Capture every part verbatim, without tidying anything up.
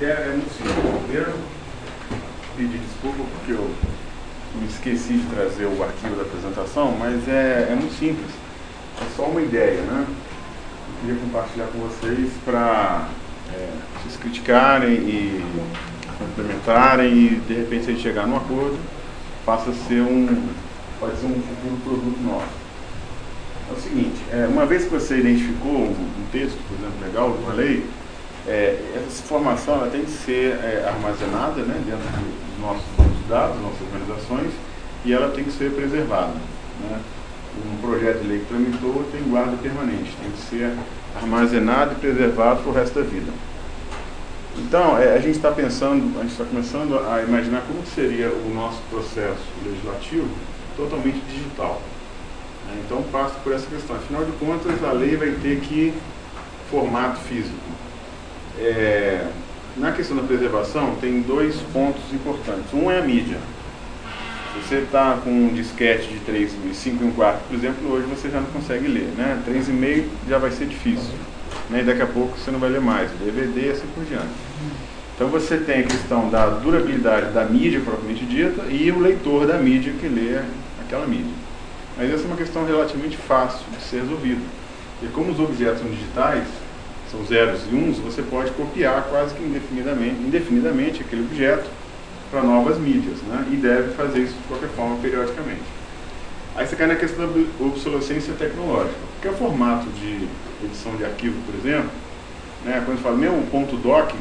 ideia é muito simples. Primeiro, pedir desculpa porque eu me esqueci de trazer o arquivo da apresentação, mas é, é muito simples. É só uma ideia, né? Eu queria compartilhar com vocês para é, vocês criticarem e complementarem e, de repente, se a gente chegar num acordo, passa a ser um, pode ser um futuro produto nosso. É o seguinte, é, uma vez que você identificou um, um texto, por exemplo, legal, uma lei, é, essa informação ela tem que ser é, armazenada, né, dentro dos nossos bancos de dados, das nossas organizações, e ela tem que ser preservada, né? Um projeto de lei que tramitou tem guarda permanente, tem que ser armazenado e preservado para o resto da vida. Então, é, a gente está pensando, a gente está começando a imaginar como seria o nosso processo legislativo totalmente digital. Então passa por essa questão. Afinal de contas, a lei vai ter que formato físico. É, na questão da preservação, tem dois pontos importantes. Um é a mídia. Se você está com um disquete de três e cinco e um quarto, por exemplo, hoje você já não consegue ler, né? três e meio já vai ser difícil, né? E daqui a pouco você não vai ler mais, D V D e assim por diante. Então você tem a questão da durabilidade da mídia propriamente dita e o leitor da mídia que lê aquela mídia. Mas essa é uma questão relativamente fácil de ser resolvida. E como os objetos são digitais, são zeros e uns, você pode copiar quase que indefinidamente, indefinidamente aquele objeto para novas mídias, né? E deve fazer isso de qualquer forma, periodicamente. Aí você cai na questão da obsolescência tecnológica. Porque o formato de edição de arquivo, por exemplo, né, quando você fala mesmo ponto doc,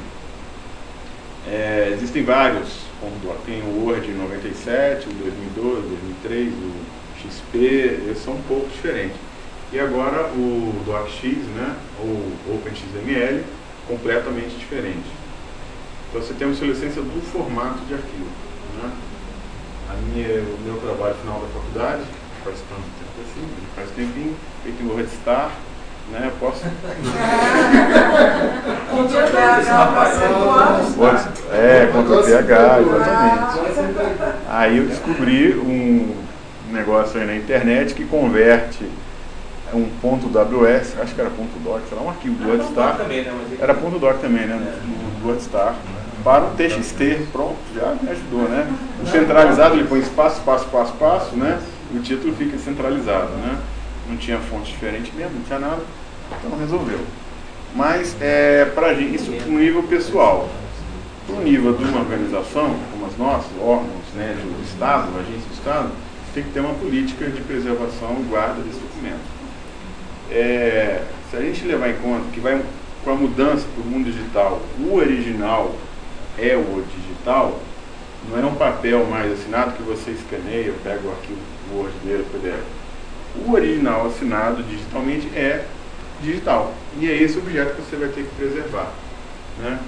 é, existem vários ponto doc. Tem o Word noventa e sete, o dois mil e dois, o dois mil e três, o X P, eles são um pouco diferentes. E agora o DocX, né, ou OpenXML, completamente diferente. Então você tem uma obsolescência do formato de arquivo, né? A minha, o meu trabalho final da faculdade, faz tanto tempo assim, faz tempinho, feito em WordStar, né, eu posso... É, Ctrl P H, exatamente. Aí eu descobri um negócio aí na internet que converte um ponto W S, acho que era ponto doc, sei lá, um arquivo do WordStar, era ponto doc também, né, do WordStar, para um T X T, pronto, já me ajudou, né? O centralizado ele põe espaço, espaço, espaço, espaço, né? E o título fica centralizado, né? Não tinha fonte diferente mesmo, não tinha nada, então resolveu. Mas, é, para gente, isso no nível pessoal. No nível de uma organização, como as nossas, órgãos, né, do Estado, agência do Estado, tem que ter uma política de preservação e guarda desse documento. É, se a gente levar em conta que vai com a mudança para o mundo digital, o original é o digital, não é um papel mais assinado que você escaneia, pega o arquivo Word dele, P D F. O original assinado digitalmente é digital. E é esse objeto que você vai ter que preservar, né?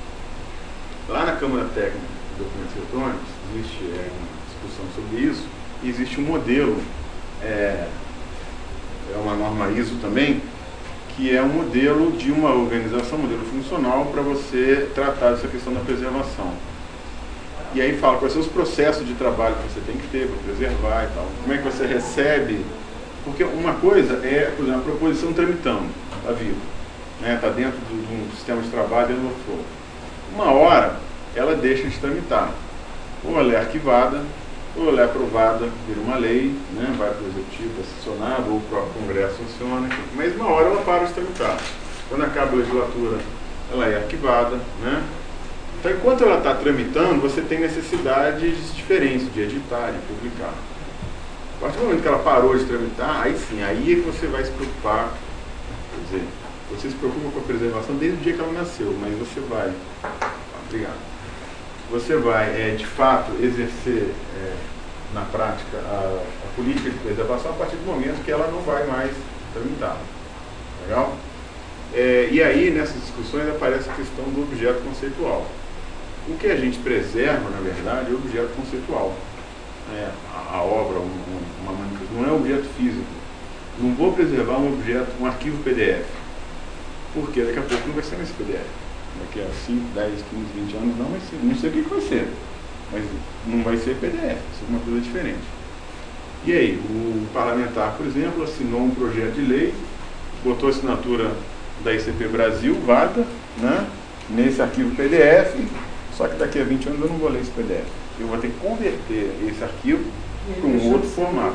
Lá na Câmara Técnica de Documentos Eletrônicos, existe é, uma discussão sobre isso, e existe um modelo, é, é uma norma I S O também, que é um modelo de uma organização, um modelo funcional para você tratar dessa questão da preservação. E aí fala quais são os processos de trabalho que você tem que ter para preservar e tal. Como é que você recebe? Porque uma coisa é, por exemplo, a proposição tramitando, está viva, né? Está dentro de um sistema de trabalho, dentro do workflow. Uma hora, ela deixa de tramitar. Ou ela é arquivada, ou ela é aprovada, vira uma lei, né? Vai para o executivo, é sancionado, ou o próprio Congresso sanciona. Mas uma hora ela para de tramitar. Quando acaba a legislatura, ela é arquivada, né? Então, enquanto ela está tramitando, você tem necessidades diferentes de editar, de publicar. A partir do momento que ela parou de tramitar, aí sim, aí é que você vai se preocupar. Quer dizer, você se preocupa com a preservação desde o dia que ela nasceu, mas você vai... Ah, obrigado. Você vai, é, de fato, exercer é, na prática a, a política de preservação a partir do momento que ela não vai mais tramitar. Legal? É, e aí, nessas discussões, aparece a questão do objeto conceitual. O que a gente preserva, na verdade, é o objeto conceitual. É, a, a obra, um, um, uma manifestação, não é um objeto físico. Não vou preservar um objeto, um arquivo P D F. Porque daqui a pouco não vai ser nesse P D F. Daqui a cinco, dez, quinze, vinte anos não vai ser. Não sei o que vai ser. Mas não vai ser P D F, vai ser uma coisa diferente. E aí, o parlamentar, por exemplo, assinou um projeto de lei, botou a assinatura da I C P Brasil, válida, né? nesse arquivo P D F, só que daqui a vinte anos eu não vou ler esse P D F. Eu vou ter que converter esse arquivo para um outro formato.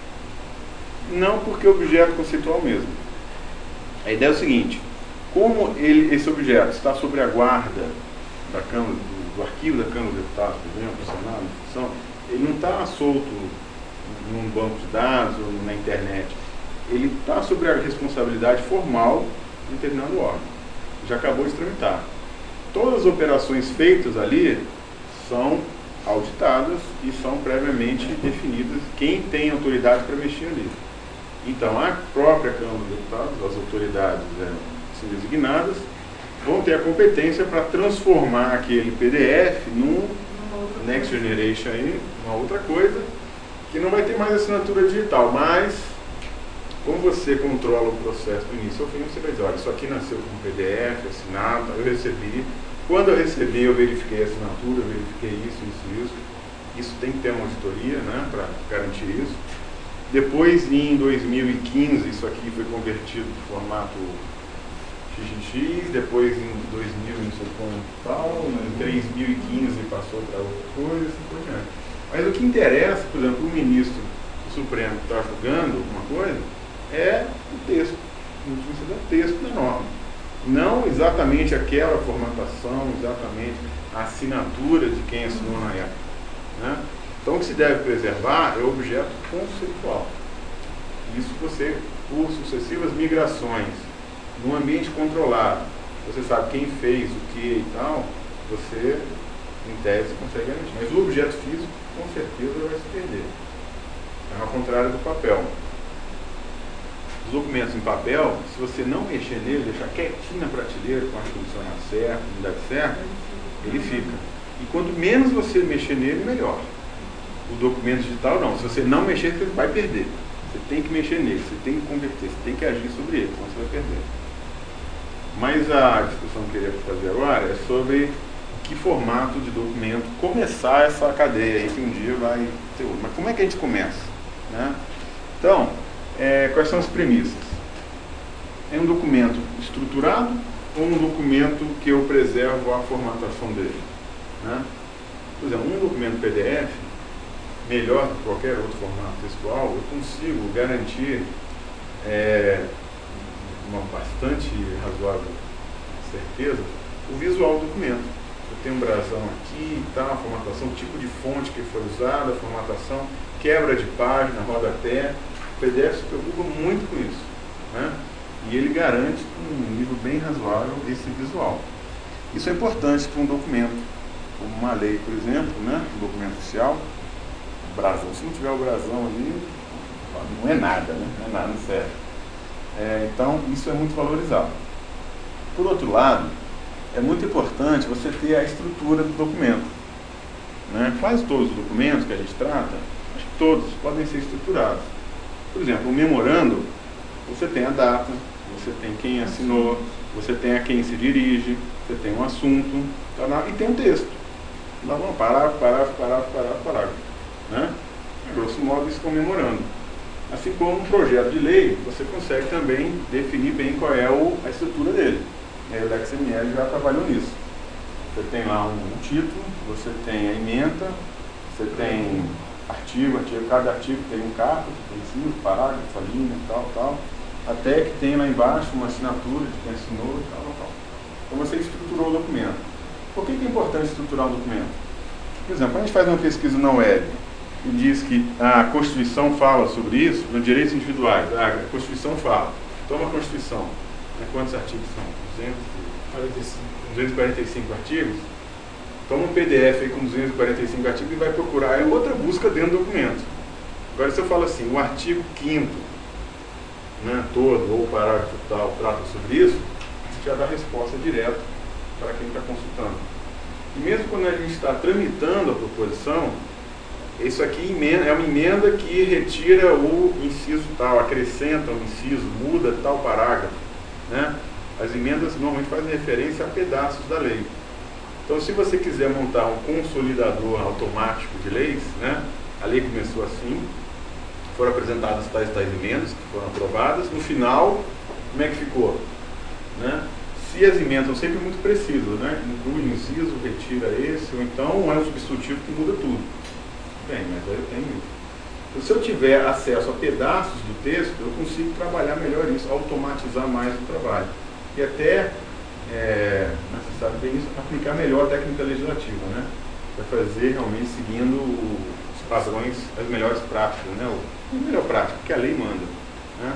Não porque é objeto conceitual mesmo. A ideia é o seguinte: como ele, esse objeto está sob a guarda da Câmara, do, do arquivo da Câmara dos Deputados, por exemplo, do Senado, da instituição, ele não está solto num banco de dados ou na internet. Ele está sob a responsabilidade formal de determinado órgão. Já acabou de tramitar. Todas as operações feitas ali são auditadas e são previamente definidas quem tem autoridade para mexer ali. Então, a própria Câmara dos Deputados, as autoridades é, assim designadas, vão ter a competência para transformar aquele P D F num Next Generation, aí, uma outra coisa, que não vai ter mais assinatura digital, mas, como você controla o processo do início ao fim, você vai dizer: olha, isso aqui nasceu como P D F, assinado, eu recebi. Quando eu recebi, eu verifiquei a assinatura, eu verifiquei isso, isso, isso. Isso tem que ter uma auditoria, né, para garantir isso. Depois, em dois mil e quinze, isso aqui foi convertido de formato X X X, depois em dois mil, não sei como tal, em três mil e quinze passou para outra coisa, assim por diante. Mas o que interessa, por exemplo, o ministro do Supremo que está julgando alguma coisa, é o texto, o texto da norma. Não exatamente aquela formatação, exatamente a assinatura de quem assinou na época, né? Então, o que se deve preservar é o objeto conceitual. Isso você, por sucessivas migrações, num ambiente controlado, você sabe quem fez o que e tal, você, em tese, consegue garantir. Mas o objeto físico, com certeza, vai se perder. É ao contrário do papel. Os documentos em papel, se você não mexer nele, deixar quietinho na prateleira, com a posicionar certo, não deve certo, ele fica. E quanto menos você mexer nele, melhor. O documento digital não, se você não mexer, você vai perder. Você tem que mexer nele, você tem que converter, você tem que agir sobre ele, senão você vai perder. Mas a discussão que eu queria fazer agora é sobre que formato de documento começar essa cadeia aí, que um dia vai ter outro. Mas como é que a gente começa, né? Então, é, quais são as premissas? É um documento estruturado ou um documento que eu preservo a formatação dele, né? Por exemplo, um documento P D F, melhor do que qualquer outro formato textual, eu consigo garantir é, uma bastante razoável certeza o visual do documento. Eu tenho um brasão aqui, tá, a formatação, o tipo de fonte que foi usada, a formatação, quebra de página, rodapé. O P D F se preocupa muito com isso, né? E ele garante um nível bem razoável esse visual. Isso é importante para um documento, como uma lei, por exemplo, né? Um documento oficial. Brasão, se não tiver o brasão ali, não é nada, né? Não é nada, não serve. É, então, isso é muito valorizado. Por outro lado, é muito importante você ter a estrutura do documento, né? Quase todos os documentos que a gente trata, acho que todos podem ser estruturados. Por exemplo, o memorando, você tem a data, você tem quem assinou, você tem a quem se dirige, você tem um assunto, tá, e tem um texto. Lá vamos, parágrafo, parágrafo, parágrafo, parágrafo, parágrafo. Né? A grosso modo, isso comemorando. Assim como um projeto de lei, você consegue também definir bem qual é o, a estrutura dele. E aí o Lex M L já trabalhou nisso. Você tem lá um, um título, você tem a ementa, você tem artigo, artigo, cada artigo tem um caput, tem cinco parágrafos, a linha, tal, tal, até que tem lá embaixo uma assinatura de quem assinou e tal, tal. Então você estruturou o documento. Por que que é importante estruturar um documento? Por exemplo, quando a gente faz uma pesquisa na web e diz que a Constituição fala sobre isso, nos direitos individuais, a Constituição fala. Toma a Constituição. Né? Quantos artigos são? duzentos e quarenta e cinco artigos? Toma um P D F aí com duzentos e quarenta e cinco artigos e vai procurar é outra busca dentro do documento. Agora, se eu falo assim, o artigo quinto, né, todo, ou o parágrafo tal, trata sobre isso, você já dá a resposta direta para quem está consultando. E mesmo quando a gente está tramitando a proposição, isso aqui é uma emenda que retira o inciso tal, acrescenta um inciso, muda tal parágrafo, né? As emendas normalmente fazem referência a pedaços da lei. Então, se você quiser montar um consolidador automático de leis, né? A lei começou assim, foram apresentadas tais tais emendas que foram aprovadas, no final, como é que ficou? Né? se as emendas são sempre muito precisas, né? Inclui o inciso, retira esse, ou então é um substitutivo que muda tudo. Bem, mas aí eu tenho isso. Se eu tiver acesso a pedaços do texto, eu consigo trabalhar melhor isso, automatizar mais o trabalho. E até, é, você sabe bem isso, aplicar melhor a técnica legislativa, né? Vai fazer realmente seguindo os padrões, as melhores práticas, né? O melhor prática que a lei manda, né?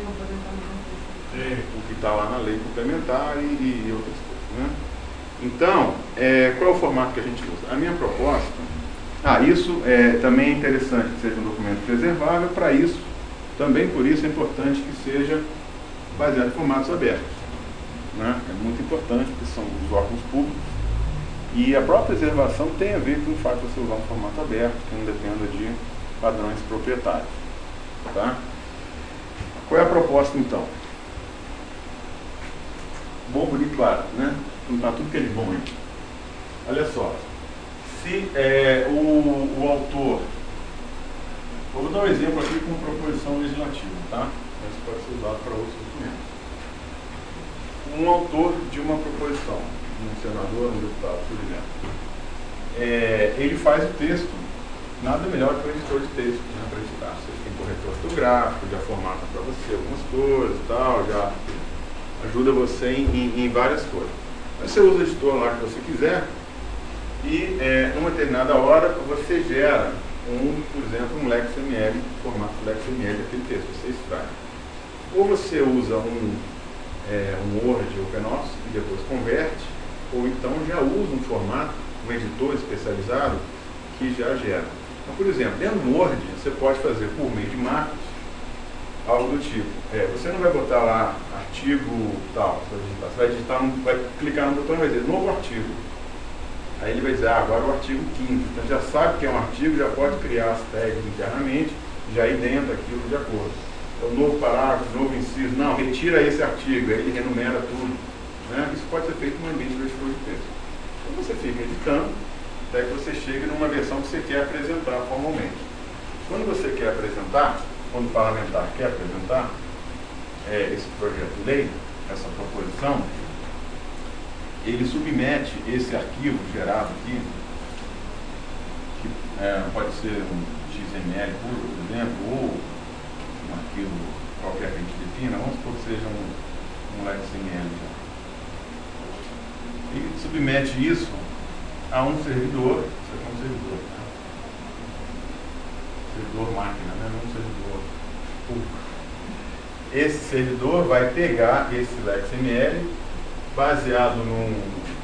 O que está lá na lei complementar e, e outras coisas, né? Então, é, qual é o formato que a gente usa? A minha proposta, ah, isso é, também é interessante que seja um documento preservável. Para isso, também por isso é importante que seja baseado em formatos abertos, né? É muito importante, porque são os órgãos públicos, e a própria preservação tem a ver com o fato de você usar um formato aberto, que não dependa de padrões proprietários, tá? Qual é a proposta, então? Bom, bonito, claro, né? Juntar tudo que é de bom aí. Olha só, se é, o, o autor, eu vou dar um exemplo aqui com proposição legislativa, tá? Mas pode ser usado para outros documentos. Um autor de uma proposição, um senador, um deputado, por exemplo, é, ele faz o texto, nada melhor que o editor de texto, né, para editar. Você tem corretor ortográfico, já formata para você algumas coisas e tal, já ajuda você em, em, em várias coisas. Você usa o editor lá que você quiser e, é, numa determinada hora, você gera, um, por exemplo, um LexML, formato LexML daquele texto, você extrai. Ou você usa um, é, um Word OpenOffice e depois converte, ou então já usa um formato, um editor especializado que já gera. Então, por exemplo, dentro do Word, você pode fazer por meio de marcos, algo do tipo, é, você não vai botar lá artigo tal, você vai digitar, você vai, digitar no, vai clicar no botão e vai dizer novo artigo. Aí ele vai dizer, ah, agora o artigo quinze. Então já sabe que é um artigo, já pode criar as tags internamente, já ir dentro aquilo de acordo. Então, novo parágrafo, novo inciso, não, retira esse artigo, aí ele renumera tudo. Né? Isso pode ser feito no ambiente do editor de texto. Então você fica editando, até que você chegue numa versão que você quer apresentar formalmente. Quando você quer apresentar, quando o parlamentar quer apresentar é, esse projeto de lei, essa proposição, ele submete esse arquivo gerado aqui, que é, pode ser um X M L puro, por exemplo, ou um arquivo qualquer que a gente defina, vamos supor que seja um, um LexML. E submete isso a um servidor, isso aqui é um servidor, tá? Servidor máquina, né? Não um servidor público. Esse servidor vai pegar esse LexML baseado num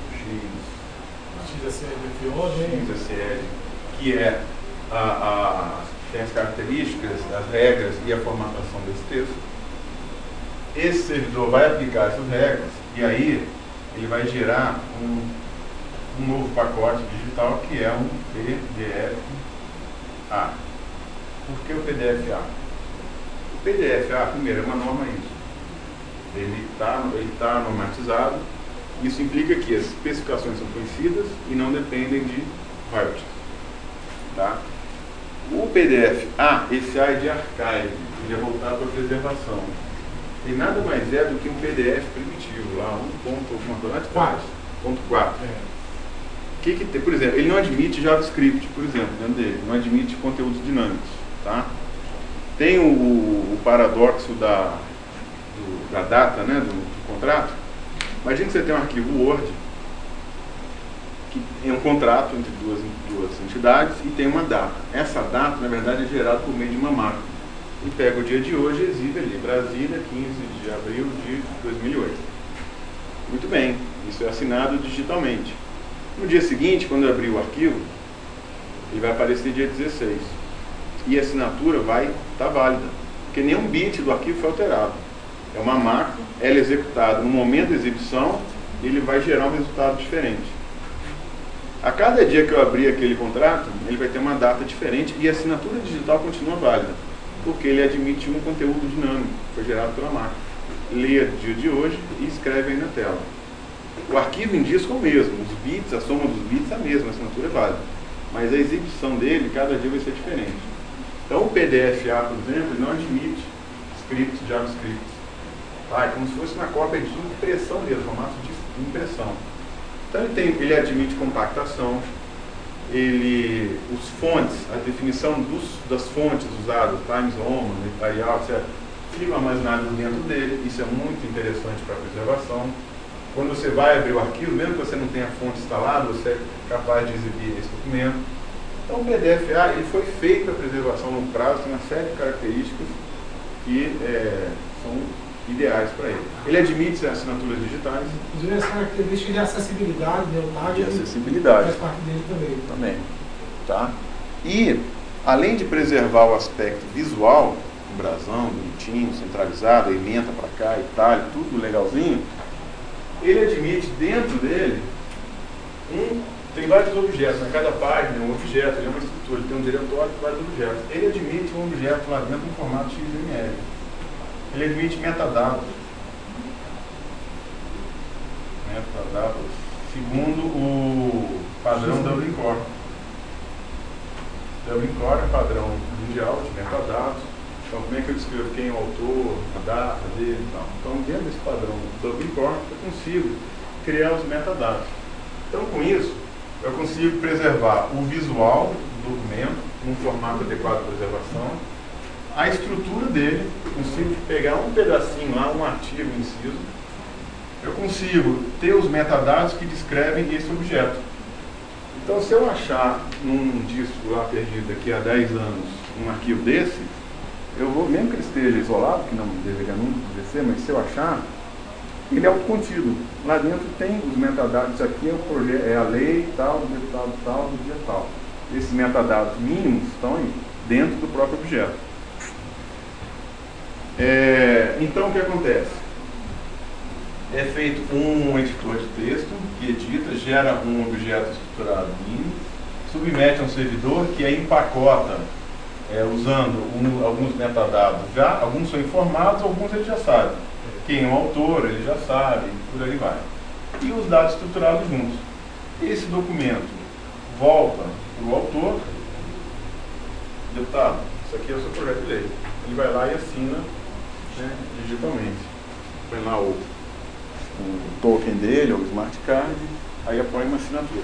X S L, que é a, a, tem as características, as regras e a formatação desse texto. Esse servidor vai aplicar essas regras e aí ele vai gerar um, um novo pacote digital que é um P D F A. Por que o P D F A? O P D F A, primeiro, é uma norma I S O. Ele está ele tá normatizado. Isso implica que as especificações são conhecidas e não dependem de royalties. Tá? O P D F A, esse A é de archive, ele é voltado para a preservação. E nada mais é do que um P D F primitivo, lá um ponto quatro. É. Que que tem? Por exemplo, ele não admite JavaScript, por exemplo, dentro dele, não admite conteúdos dinâmicos. Tá? Tem o, o paradoxo da, do, da data, né, do, do contrato. Imagina que você tem um arquivo Word, que é um contrato entre duas, duas entidades e tem uma data. Essa data, na verdade, é gerada por meio de uma máquina. E pega o dia de hoje e exibe ali, Brasília, quinze de abril de dois mil e oito. Muito bem, isso é assinado digitalmente. No dia seguinte, quando eu abrir o arquivo, ele vai aparecer dia dezesseis. E a assinatura vai estar válida, porque nenhum bit do arquivo foi alterado. É uma máquina, ela é executada no momento da exibição, ele vai gerar um resultado diferente. A cada dia que eu abrir aquele contrato, ele vai ter uma data diferente e a assinatura digital continua válida, porque ele admite um conteúdo dinâmico, que foi gerado pela máquina. Leia o dia de hoje e escreve aí na tela. O arquivo em disco é o mesmo, os bits, a soma dos bits é a mesma, a assinatura é válida. Mas a exibição dele, cada dia vai ser diferente. Então o P D F A, por exemplo, não admite scripts JavaScript. Tá? É como se fosse uma cópia de impressão mesmo, formato de impressão. Então ele, tem, ele admite compactação, ele, os fontes, a definição dos, das fontes usadas, Times Roman, Arial, etcétera, ficam armazenadas dentro dele. Isso é muito interessante para a preservação. Quando você vai abrir o arquivo, mesmo que você não tenha a fonte instalada, você é capaz de exibir esse documento. Então o P D F A ele foi feito para preservação a longo prazo, tem uma série de características que é, são ideais para ele. Ele admite assinaturas digitais. Inclusive as características de acessibilidade, né, o tag, de acessibilidade. Faz parte dele também. Também. Tá? E, além de preservar o aspecto visual, um brasão, bonitinho, centralizado, ementa para cá, itálico, tudo legalzinho, ele admite dentro dele um, tem vários objetos, né? Cada página é um objeto, ele é uma estrutura, ele tem um diretório com vários objetos. Ele admite um objeto lá dentro em formato X M L. Ele admite metadados. Metadados segundo o padrão Dublin Core. Dublin Core é padrão mundial de metadados. Então, como é que eu descrevo quem é o autor, a data dele e tal. Então, dentro desse padrão Dublin Core, eu consigo criar os metadados. Então, com isso, eu consigo preservar o visual do documento, num formato adequado de preservação, a estrutura dele, eu consigo pegar um pedacinho lá, um artigo, um inciso, eu consigo ter os metadados que descrevem esse objeto. Então, se eu achar num disco lá perdido daqui a dez anos um arquivo desse, eu vou, mesmo que ele esteja isolado, que não deveria nunca acontecer, mas se eu achar, ele é autocontido. Lá dentro tem os metadados, aqui é, o projeto, é a lei tal, do deputado tal, do dia tal. Esses metadados mínimos estão aí, dentro do próprio objeto. É, então o que acontece? É feito um editor de texto que edita, gera um objeto estruturado mínimo, submete a um servidor que aí empacota é, usando um, alguns metadados já, alguns são informados, alguns ele já sabe. Quem é o autor, ele já sabe, por aí vai. E os dados estruturados juntos. Esse documento volta para o autor, deputado, isso aqui é o seu projeto de lei. Ele vai lá e assina, né, digitalmente. Põe lá o, o token dele, ou o smart card, aí põe uma assinatura.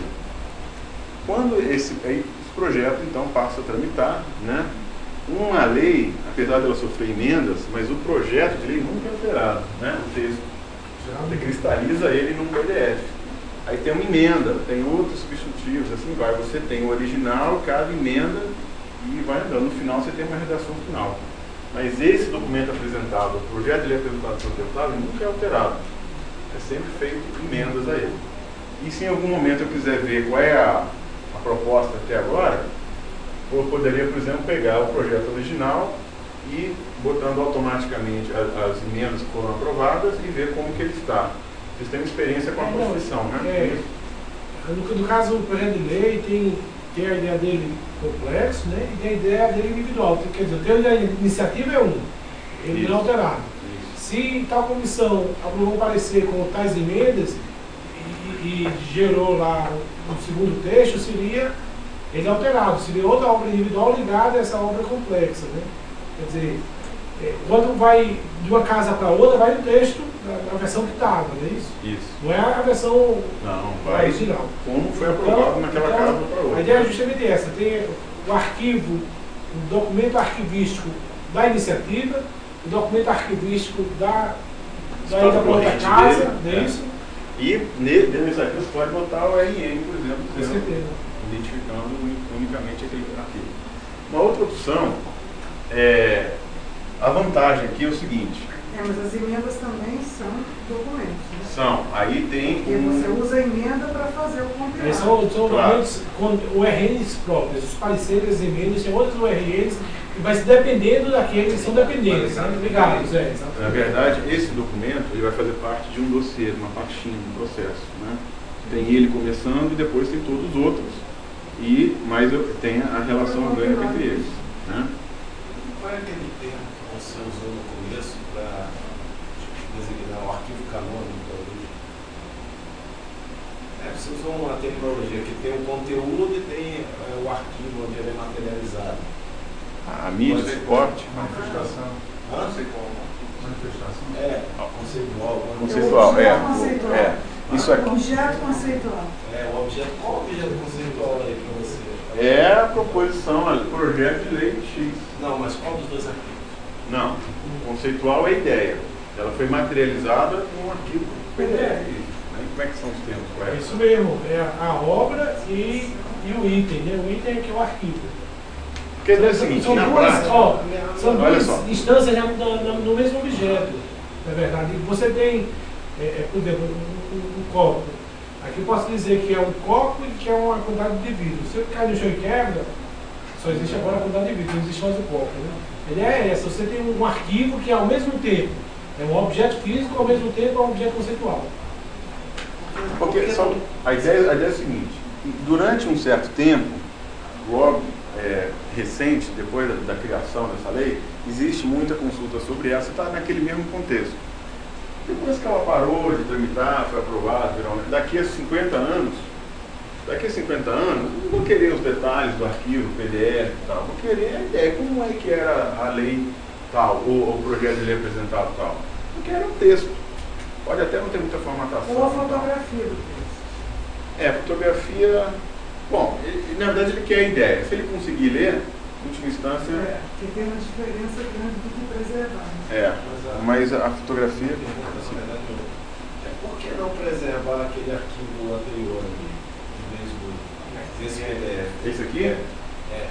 Quando esse, aí, esse projeto então passa a tramitar, né? Uma lei, apesar dela sofrer emendas, mas o projeto de lei nunca é alterado, né? O texto, você cristaliza ele num P D F. Aí tem uma emenda, tem outros substitutivos, assim vai. Você tem o original, cada emenda e vai andando. No final você tem uma redação final. Mas esse documento apresentado, o projeto de lei apresentado pelo deputado, nunca é alterado. É sempre feito emendas a ele. E se em algum momento eu quiser ver qual é a, a proposta até agora, eu poderia, por exemplo, pegar o projeto original e botando automaticamente as, as emendas que foram aprovadas e ver como que ele está. Vocês têm experiência com a Constituição, né? É, no, no caso do projeto de lei, tem, tem a ideia dele complexo, né? E tem a ideia dele individual. Quer dizer, a ideia de iniciativa é um, ele não é alterado. Isso. Se tal comissão aprovou um parecer com tais emendas e, e gerou lá um segundo texto, seria ele é alterado, seria outra obra individual ligada a essa obra complexa, né? Quer dizer, é, quando vai de uma casa para outra, vai no texto, a versão que estava, não é isso? Isso. Não é a versão não, vai original. Como foi aprovado então, naquela então, casa para outra. A ideia é justamente essa, tem o arquivo, o documento arquivístico da iniciativa, o documento arquivístico da, da ida para outra casa, não é isso? E dentro desse arquivo você pode botar o R N, por exemplo, com certeza, identificando unicamente aquele arquivo. Uma outra opção, é, a vantagem aqui é o seguinte. É, mas as emendas também são documentos, né? São, aí tem... Porque um... você usa a emenda para fazer o compilado. Eles são, são claro. documentos com O R Ns próprios, os pareceres, as emendas, tem outros O R Ns, que vai se dependendo daqueles que são dependentes, né? Ligados, é, na verdade, esse documento ele vai fazer parte de um dossiê, de uma pastinha, de um processo, né? Tem ele começando e depois tem todos os outros. E, mas tem a relação orgânica entre eles, né? Qual é aquele termo que você usou no começo para designar o arquivo canônico da origem? É, você usou uma terminologia que tem o conteúdo e tem é, o arquivo onde ele é materializado. A mídia, o suporte, manifestação. Não sei como. Manifestação. É, conceitual. Conceitual, é. Conceitual. é. Isso aqui Objeto conceitual. É, o objeto, qual o objeto conceitual aí para você? é a proposição, o projeto de lei X. Não, mas qual dos dois arquivos? Não, conceitual é a ideia. Ela foi materializada num arquivo P D F. Né? Como é que são os termos É corretos? isso mesmo, é a obra e, e o item, né? O item é que é o arquivo. Quer dizer o seguinte, São na duas, prática, ó, são olha duas só. instâncias no, no, no mesmo objeto, na verdade. Você tem, é, é, por exemplo, um, um, um copo. Aqui eu posso dizer que é um copo e que é uma quantidade de vidro. Se eu cair no chão e quebra, só existe agora a quantidade de vidro, não existe mais o copo. Né? A ideia é essa, você tem um arquivo que ao mesmo tempo é um objeto físico, ao mesmo tempo é um objeto conceitual. Porque só, a, ideia, a ideia é a seguinte, durante um certo tempo, logo é, recente, depois da, da criação dessa lei, existe muita consulta sobre ela, você está naquele mesmo contexto. Depois que ela parou de tramitar, foi aprovada, daqui a cinquenta anos, daqui a cinquenta anos, não vou querer os detalhes do arquivo, P D F e tal, vou querer a ideia, como é que era a lei tal, ou o projeto de lei apresentado tal. Eu quero um texto. Pode até não ter muita formatação. Ou a fotografia do texto. É, fotografia. Bom, ele, na verdade ele quer a ideia. Se ele conseguir ler, em última instância. É, porque tem uma diferença grande do que preservar. É, mas a fotografia. Assim, por que não preservar aquele arquivo anterior ali, em vez do desse P D F? esse aqui? É.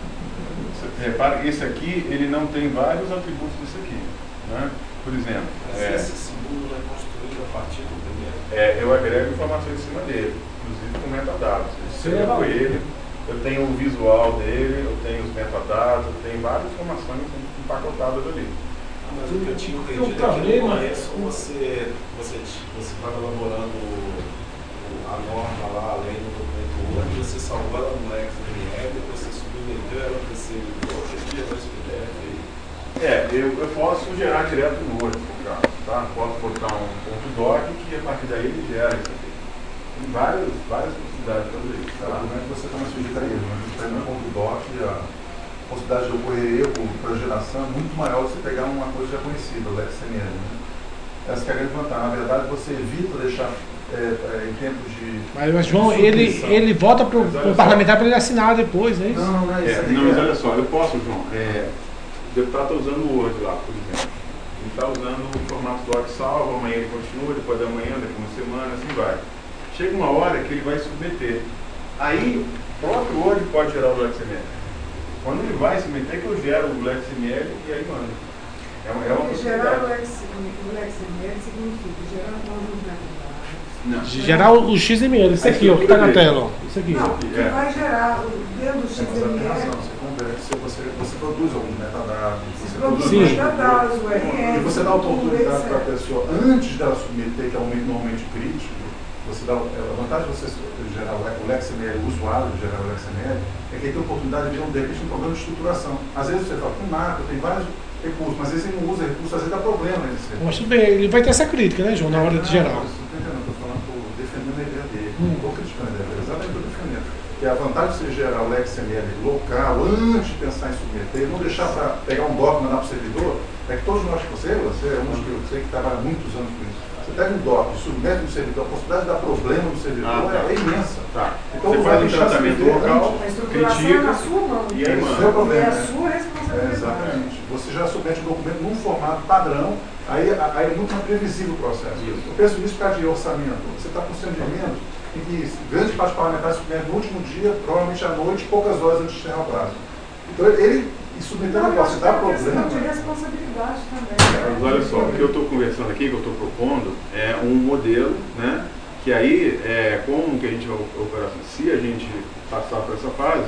Você repara que esse aqui ele não tem vários atributos desse aqui. Né? Por exemplo, Mas é, esse segundo é construído a partir do primeiro? é, eu agrego informações em cima dele, inclusive com metadados. Se eu pego ele, eu tenho o visual dele, eu tenho os metadados, eu tenho várias informações empacotadas ali. Ah, mas o que eu tinha entendido O é que problema- no começo você você você estava elaborando o- o- a norma lá, a lei no documento Word, você salvou ela no X M L, depois você submeteu ela para esse esse P D F aí. É, eu, eu posso gerar direto no Word, por caso, tá? Posso botar um ponto doc que a partir daí ele gera isso aqui. Tem várias, várias possibilidades de fazer isso, O tá? argumento que você está sujeito a erro, mas a gente pega um ponto doc, a possibilidade de ocorrer erro para geração é muito maior se você pegar uma coisa já conhecida, o X M L. Né? Essa que é a grande vantagem. Na verdade, você evita deixar é, é, em tempos de. Mas, mas João, ele, ele volta para o parlamentar para ele assinar depois, não é isso? Não, não, não é isso. É, não, mas olha só, eu posso, João, é, o deputado está usando o Word lá, por exemplo. Ele está usando o formato doc salvo, amanhã ele continua, depois da manhã, depois de uma semana, assim vai. Chega uma hora que ele vai submeter. Aí, o próprio Word pode gerar o X M L. Quando ele vai submeter, que eu gero o X M L e aí manda. É uma, é uma Porque gerar o possibilidade. X M L significa gerar um conjunto de metadados. Não. Gerar o X M L, isso aqui, ó, que está na tela, ó. Isso aqui. Não, que É. vai gerar o- dentro do É, mas tem X M razão, L, você conversa, você, você produz alguns metadados, se você produz Sim. metadados, o R E S, você dá a oportunidade para a etcétera. pessoa, antes dela submeter, que é um momento normalmente crítico, você dá, a vantagem de você gerar o X M L, o usuário gerar o X M L, é que ele tem a oportunidade de ver um, de repente, um problema de estruturação. Às vezes você fala, com nada, tem vários recursos, mas às vezes ele não usa recursos, às vezes dá problema nesse recurso. Mas tudo bem, ele vai ter essa crítica, né, João, na hora de gerar. Não, não estou entendendo, estou falando, estou defendendo a ideia dele, Hum. não estou criticando a ideia dele, exatamente estou defendendo. Que a vantagem de você gerar o X M L local, antes de pensar em submeter, não deixar para pegar um doc e mandar para o servidor, é que todos nós, você, você é um que eu sei que trabalha muitos anos com isso. Você pega um doc, submete no servidor, a possibilidade de dar problema no servidor Ah, tá. é, é imensa. Tá. Então, Você vai faz um deixar tratamento submeter local, A estruturação é critica, na sua mão. e aí Esse manda. é o problema, É a né? sua É, responsabilidade. exatamente. Você já submete o documento num formato padrão, aí, aí é muito mais previsível o processo. Isso. Eu penso nisso por causa de orçamento. Você está com procedimentos em que grande parte parlamentar submete no último dia, provavelmente à noite, poucas horas antes de encerrar o prazo. Então ele submetendo Não, o eu negócio acho dá que é uma questão problema. de responsabilidade também. Mas olha só, o que eu estou conversando aqui, que eu estou propondo, é um modelo, né? Que aí, é, como que a gente vai operar, se a gente passar por essa fase,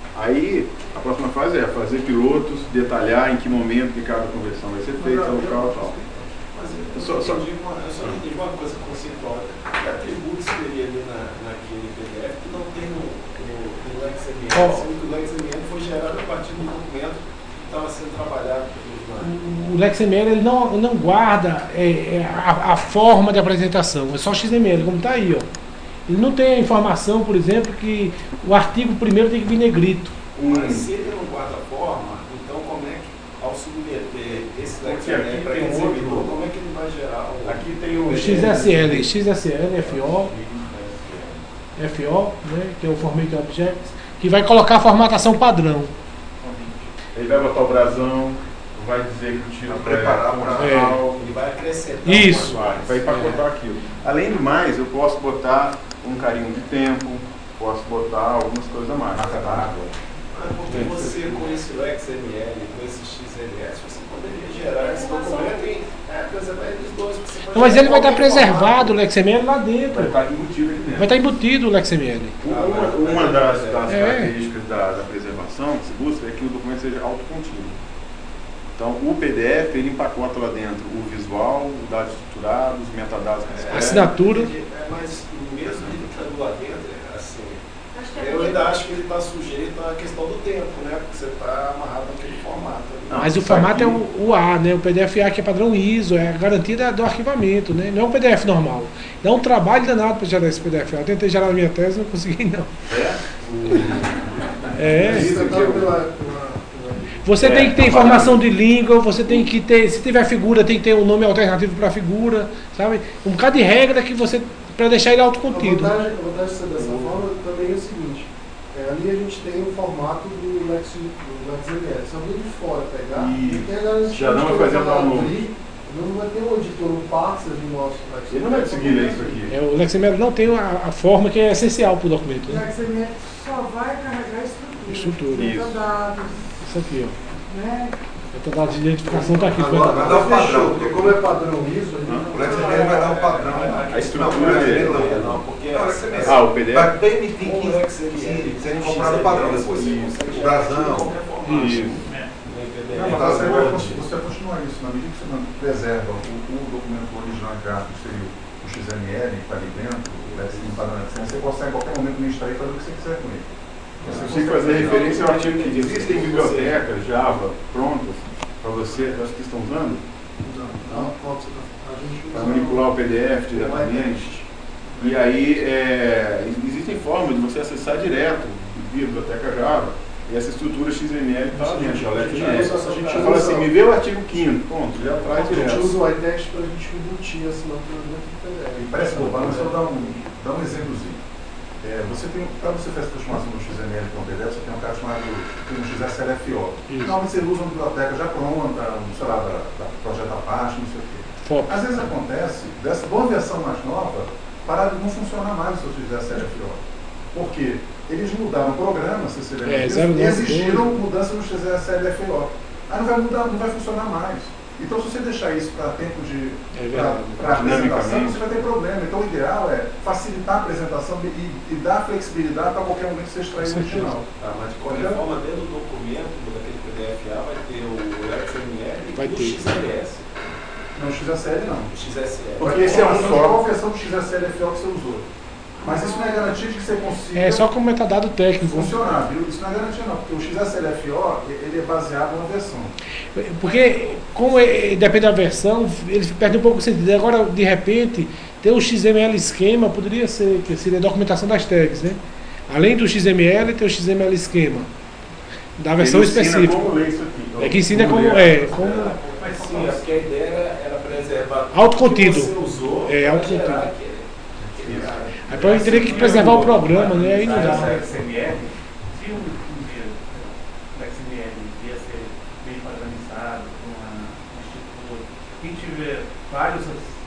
aí a próxima fase é fazer pilotos, detalhar em que momento que cada conversão vai ser feita, local e tal. Mas eu Eu só- só, só- entendi uma, eu só entendi uma coisa conceitual. Que atributos teria ali na, naquele P D F que não tem no, no, no X M L, Ó. sendo que o X M L foi gerado a partir do documento que estava sendo trabalhado pelos O X M L ele não, não guarda é, é, a, a forma de apresentação, é só X M L, como está aí, ó. Ele não tem a informação, por exemplo, que o artigo primeiro tem que vir negrito. Mas se ele não guarda a forma, então como é que, ao submeter esse esse Porque LexML aqui para tem aquele um outro- servidor, como é que ele vai gerar o... Aqui tem o O X S L, X S L, F O, F O, né, que é o Format Objects, que vai colocar a formatação padrão. Ele vai botar o brasão, vai dizer que o tiro Vai preparar é pra- funcional, Ele vai acrescentar Isso. uma vai, vai empacotar aquilo. Além do mais, eu posso botar um carinho de tempo, posso botar algumas coisas a mais. Marca d'água. Ah, porque você, com esse LexML, com esse X L S, você poderia gerar esse documento e é, preservar eles dois. Você pode Não, mas ele vai estar qualquer preservado o formato. L X M L lá Vai dentro. estar embutido aqui dentro. Vai estar embutido o L X M L. Uma, uma das, das É. características da, da preservação que se busca é que o documento seja autocontínuo. Então, o P D F, ele empacota lá dentro o visual, os dados estruturados, os metadados que A assinatura. É, mas mesmo ele estando lá dentro, é assim, Acho que é eu porque- ainda acho que ele está sujeito à questão do tempo, né? Porque você está amarrado naquele formato. ali. Não, Mas o isso formato é aqui- o, o A, né? O P D F A que é padrão I S O, é a garantia da- do arquivamento, né? Não é um P D F normal. Dá um trabalho danado para gerar esse P D F A. Eu tentei gerar a minha tese e não consegui, não. É. Isso aqui é o- Você É, tem que ter tá informação de língua, você tem que ter, se tiver figura, tem que ter um nome alternativo para a figura, sabe? Um bocado de regra que você, para deixar ele A autocontido. vantagem, a vantagem de ser dessa forma também é o seguinte, é, ali a gente tem o formato do Lex, do LexML. Se alguém de fora pegar, Isso. tem a garantia Já não de vai que fazer ele o download. abrir, não vai ter um editor, um parser do nosso LexML. Ele não vai conseguir ler isso aqui. É, o L X M L não tem a, a forma que é essencial para o documento. O Né? X M L só vai carregar a estrutura. Estrutura. Isso. Metadados, Isso aqui, ó. né? Metadados de identificação está aqui. Agora, Vai dar o padrão. fechou, porque como é padrão I S O, ele O LexML vai dar o padrão. A estrutura dele. Não, não, porque Não, assim, LexML. Ah, o P D F? Vai permitir com o que LexML, que seja com o comprado o padrão X L S, depois. você consegue O gerar brasão. de qualquer formato. Isso. Não, mas você vai cons- você continua isso, na medida que você não preserva o, o documento original em gráfico, que seria o X M L, que está ali dentro, o Lex M padrão X M L, você consegue em qualquer momento administrar e fazer o que você quiser com ele. Você consegue fazer referência ao artigo que existem bibliotecas Java prontas para você, acho que estão usando, Não, qual que você tá- a gente para usa- manipular o P D F diretamente. E aí é, existem formas de você acessar direto via biblioteca Java. E essa estrutura X M L está lá dentro, já A gente L X M L. usa- a gente Você fala usa- assim, me vê o artigo quinto, ponto, já A traz gente direto. usa o iText para a gente embutir a assinatura dentro do P D F. E parece bobagem, mas eu vou dar um, dar um exemplozinho. É, você tem, para você fazer a transformação do X M L para um P D F, você tem um cara chamado tem um X S L F O. Isso. Normalmente você usa uma biblioteca já pronta, um, sei lá, da, da projeto à parte, não sei o quê. Foco. Às vezes acontece, dessa boa versão mais nova, parar de não funcionar mais o seu X S L F O. Por quê? Eles mudaram o programa, se você lembra É, disso, zero e nove exigiram mudança no X S L F O. Aí não vai mudar, não vai funcionar mais. Então, se você deixar isso para tempo de É verdade. para apresentação, Dinamicamente. você vai ter problema. Então, o ideal é facilitar a apresentação e, e dar flexibilidade para qualquer momento você extrair o Com certeza. original. Tá, mas de qualquer forma, dentro do documento, daquele P D F A, vai ter o X M L Vai e o ter. X L S. Não, o X S L não. O X S L. Porque esse é um Informação só. de qual versão do X S L F O que você usou. Mas isso não é garantia de que você consiga É só como metadado técnico. funcionar, viu? Isso não é garantia não, porque o X S L F O ele é baseado na versão. Porque, como é- depende da versão, ele perde um pouco o sentido. Agora, de repente, ter o X M L esquema poderia ser, que seria a documentação das tags, né? Além do X M L, tem o X M L esquema. Da versão Ele ensina específica. como ler isso aqui. É que ensina como. ler. É, como Mas sim, porque a ideia era, era preservar Autocontido. o que você usou É, pra autocontido. gerar aquele- aquele cara. Aí pra eu teria que preservar o programa, né? Aí não dá. O X M L, se um, um dia o X M L ia ser bem padronizado, com uma uma estrutura, quem tiver vários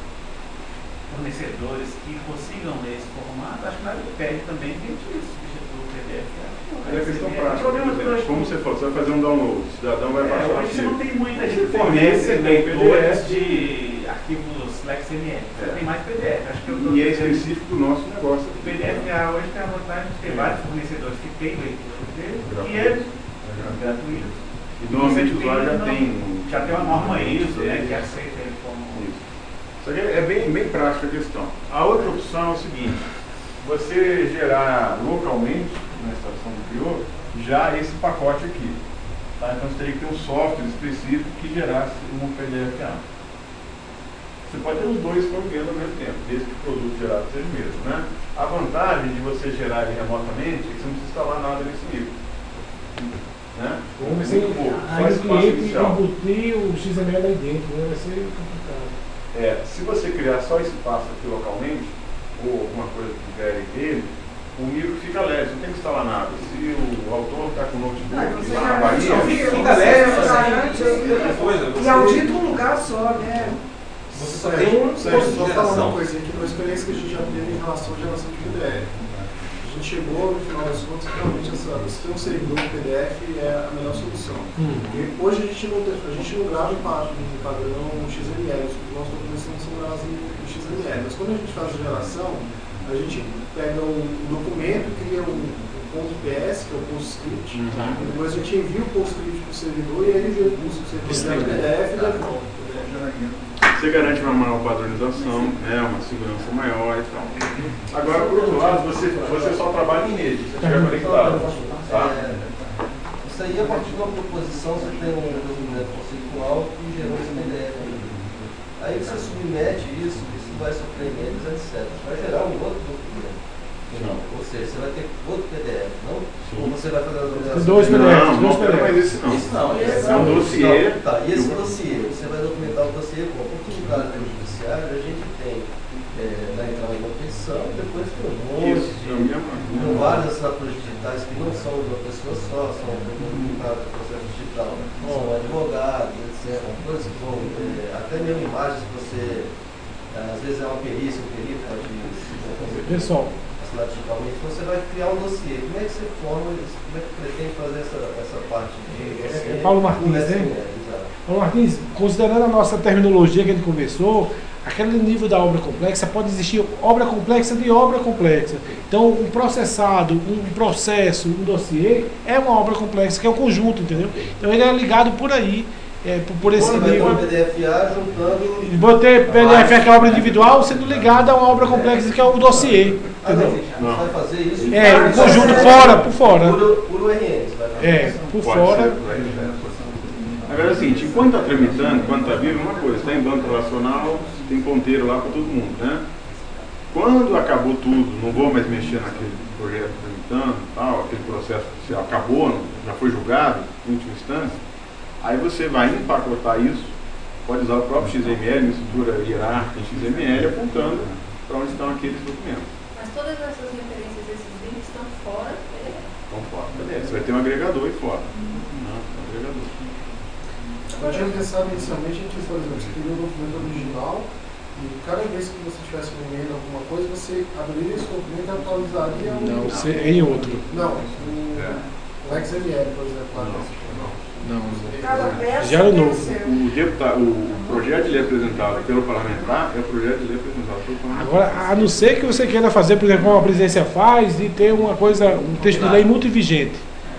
fornecedores que consigam ler esse formato, acho que nada impede também que a gente substitua o P D F. Mas é questão O prática. problema por do exemplo, Como você falou, você vai fazer um download, o cidadão vai baixar o é, hoje você arquivo. não tem muita Ele gente fornece fornece um leitores P D F. de arquivos X M L. Você É. tem mais P D F. Acho que eu tô E é dizendo- específico do nosso negócio. o P D F A hoje tem a vantagem de ter É. vários fornecedores que têm leitura dele Gratuito. e é gratuito. E normalmente o Você usuário já não- tem. Já tem uma norma I S O, né, que aceita ele como. Isso. Só que é bem, bem prática a questão. A outra opção é o seguinte: você gerar localmente, na estação do criou, já esse pacote aqui. Tá? Então você teria que ter um software específico que gerasse um P D F A. Você pode ter os dois convivendo ao mesmo tempo, desde que o produto gerado seja o mesmo. Né? A vantagem de você gerar ele remotamente é que você não precisa instalar nada nesse nível. Né? Como É se muito pouco. Só aí o esse passo cliente inicial. embutir o X M L aí dentro, né? Vai ser complicado. É, se você criar só esse passo aqui localmente, ou alguma coisa que tiver dele, o micro fica leve, não tem que instalar nada. Se o autor está com o notebook lá na Bahia, fica leve, Outra coisa. E audita um lugar só, né? Você só tem um Sérgio, posto só de falar uma geração. coisa aqui, uma experiência que a gente já teve em relação à geração de P D F. A gente chegou, no final das contas, que realmente essa, você ter um servidor P D F é a melhor solução. Hum. E hoje a gente não, a gente não grava em pa- em padrão X M L, os nossos documentos não são gravados em X M L, mas quando a gente faz a geração, a gente pega um documento, cria um, um ponto P S, que é o PostScript, Uhum. e depois a gente envia o PostScript para o servidor e aí ele busca o servidor P D F e devolve. você garante uma maior padronização, né, uma segurança maior e tal. Agora, por outro lado, você, você só trabalha em rede, você estiver conectado. Tá? Isso aí, a partir de uma proposição, você tem um documento conceitual que gerou esse P D F. Aí você submete isso, isso vai sofrer emendas, etcétera. Vai gerar um outro documento. Não. Ou seja, você vai ter outro P D F, não? Sim. Ou você vai fazer a Tem dois Não, P D Fs, não, dois quero P D mais Fs. esse não. Isso não, esse É um não. dossiê. Não, tá, e esse dossiê, você vai documentar o dossiê com oportunidade pelo judiciário, a gente tem é, na entrada da petição, depois tem um monte Isso, é o de. mesmo. Com várias assinaturas digitais que não são de uma pessoa só, são documentadas no processo digital, são advogados, etcétera. Coisas que vão, é, até mesmo imagens que você, é, às vezes é uma perícia, um perito pode se Pessoal, assinar digitalmente, você vai criar um dossiê. Como é que você forma, como é que pretende fazer essa, essa parte de dossiê? É Paulo Martins, Com né? S M L, exato. Paulo Martins, considerando a nossa terminologia que a gente conversou, aquele nível da obra complexa, pode existir obra complexa de obra complexa. Então, um processado, um processo, um dossiê, é uma obra complexa, que é um conjunto, entendeu? Então, ele é ligado por aí, é, por, por esse Você vai ter nível. um P D F A juntando. E vou ter P D F A, que é a obra individual, sendo ligado a uma obra complexa, que é o dossiê. Ah, não, Entendeu? você vai fazer isso. É, um conjunto fora, por fora. Por, por U R N, você vai fazer. É, por Pode fora. ser. Agora é o seguinte, enquanto está tramitando, enquanto está vivo, é uma coisa, está em banco relacional, tem ponteiro lá para todo mundo, né? Quando acabou tudo, não vou mais mexer naquele projeto tramitando, tal, aquele processo que acabou, já foi julgado, em última instância, aí você vai empacotar isso, pode usar o próprio X M L, uma estrutura hierárquica em X M L, apontando para onde estão aqueles documentos. Mas todas essas referências, esses links estão fora do P D F. Então, fora, beleza. Você vai ter um agregador aí fora. Não, um agregador. Eu tinha pensado inicialmente em que, por exemplo, você teria um documento original e cada vez que você estivesse movendo alguma coisa, você abriria esse documento e atualizaria o... Não, você, em outro. Não, o, o X M L, por exemplo. Lá Não. Cada peça Já era tem novo. seu. O, deputado, o projeto de lei apresentado pelo parlamentar é o projeto de lei apresentado pelo parlamentar. Agora, a não ser que você queira fazer, por exemplo, como a presidência faz, e ter uma coisa, um texto de lei multivigente.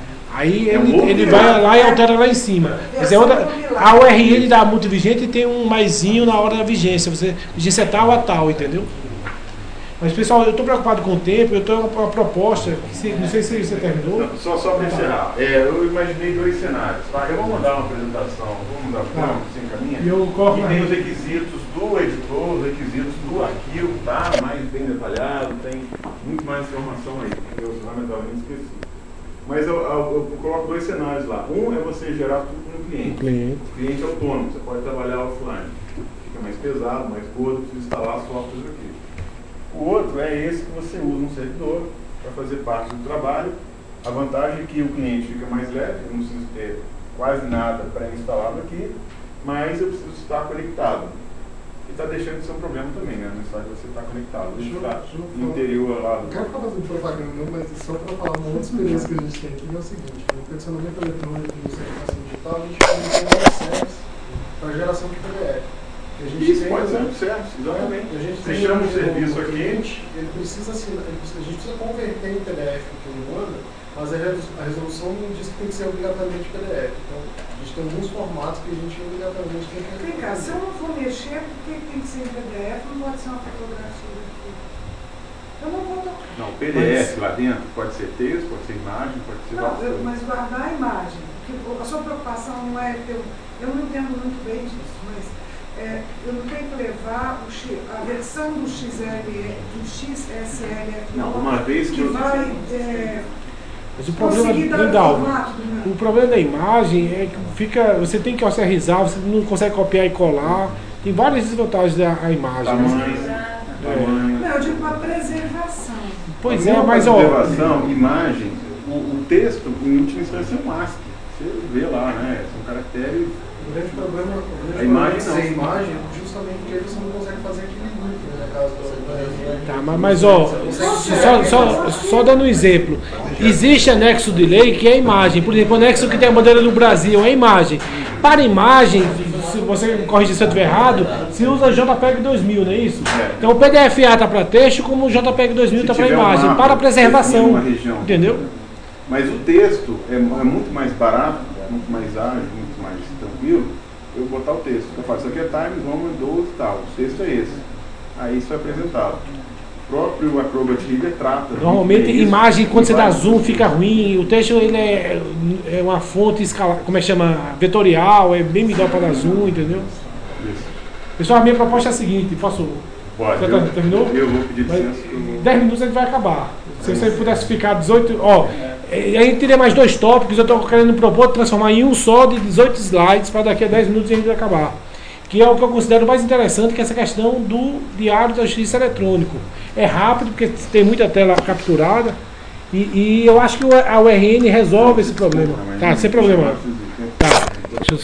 Aí É um ele, outro ele nível. vai lá e altera lá em cima. Mas é outra, a U R N da multivigente tem um maisinho na hora da vigência. Você, vigência tal a tal, entendeu? Mas, pessoal, eu estou preocupado com o tempo, eu estou com uma proposta, que se, não sei se você terminou. Não, só só para encerrar, é, eu imaginei dois cenários. Tá? Eu vou mandar uma apresentação, vou mandar para Tá. você encaminha. E eu coloco E na tem os rede. requisitos do editor, os requisitos do arquivo, tá? Mais bem detalhado, tem muito mais informação aí. Eu lamentavelmente esqueci. Mas eu, eu, eu coloco dois cenários lá. Um é você gerar tudo no cliente. Cliente. O cliente é autônomo, você pode trabalhar offline. Fica mais pesado, mais gordo, precisa instalar softwares aqui. O outro é esse que você usa no servidor para fazer parte do trabalho. A vantagem é que o cliente fica mais leve, eu não preciso ter quase nada pré-instalado aqui, mas eu preciso estar conectado. E está deixando de ser um problema também, né? Não está de você estar conectado. A gente está no interior lá Não do... quero ficar fazendo propaganda, não, mas só para falar uma outra experiência que a gente tem aqui é o seguinte: no peticionamento eletrônico e no certificação digital, a gente tem acesso para geração de P D F. E a gente Isso tem, pode ser né, um serviço, exatamente. a gente Você tem chama o um- serviço o aqui, cliente, ele precisa assinar, ele precisa, a gente precisa converter em P D F o que ele manda, mas a resolu- a resolução não diz que tem que ser obrigatoriamente P D F. Então, a gente tem alguns formatos que a gente obrigatoriamente tem que Vem cá, se eu não for mexer, por que tem que ser em P D F? Não pode ser uma fotografia aqui. Eu não vou. não, P D F lá dentro pode ser texto, pode ser imagem, pode ser Não, várias eu, coisas. mas guardar a imagem. Porque a sua preocupação não é ter. Eu não entendo muito bem disso, mas é, eu não tenho que levar o X, a versão do X L, do X S L aqui, Não, uma vez que que eu- vai é, Mas o problema, Conseguir dar legal, o formato do meu. o problema da imagem é que fica, você tem que ocerizar, você não consegue copiar e colar. Tem várias desvantagens da a imagem. Tamanho, né? tamanho. Não, eu digo para preservação. Pois A é, minha mas ó. preservação, imagem, o, o texto, em última instância, é um ASCII. Você vê lá, né? São caracteres. O grande problema, o grande A imagem problema é não. ser imagem, justamente porque você não consegue fazer aquele loop, né? Caso você Tá, mas, mas ó, só, só, só dando um exemplo. Existe anexo de lei que é a imagem. Por exemplo, o anexo que tem a bandeira do Brasil é a imagem. Para imagem, se você corrigir se eu estiver errado, se usa JPEG dois mil, não é isso? É. Então o P D F A está para texto, como o JPEG dois mil Se está para tiver um imagem, mapa, para preservação. uma região. Entendeu? Mas o texto é, é muito mais barato, muito mais ágil, muito mais tranquilo. Eu botar o texto. Eu faço, isso aqui é Times Roman doze e tal. O texto é esse. Aí isso é apresentado. O próprio Acrobat Reader trata. Normalmente, muito bem isso. imagem, quando você dá Vai- zoom, fica ruim. O texto ele é, é uma fonte escala, como é que chama? Vetorial, é bem melhor para dar zoom, entendeu? Isso. Pessoal, a minha proposta é a seguinte: posso. Pode. Você Eu, tá- terminou? eu vou pedir Mas licença. que eu vou- dez minutos a gente vai acabar. Se você pudesse ficar dezoito. Ó, eh, a gente teria mais dois tópicos. Eu estou querendo propor transformar em um só de dezoito slides para daqui a dez minutos a gente acabar. Que é o que eu considero mais interessante, que é essa questão do diário da justiça eletrônico. É rápido, porque tem muita tela capturada. E, e eu acho que o- a U R N resolve esse problema. Tá, sem problema. Tá. Deixa eu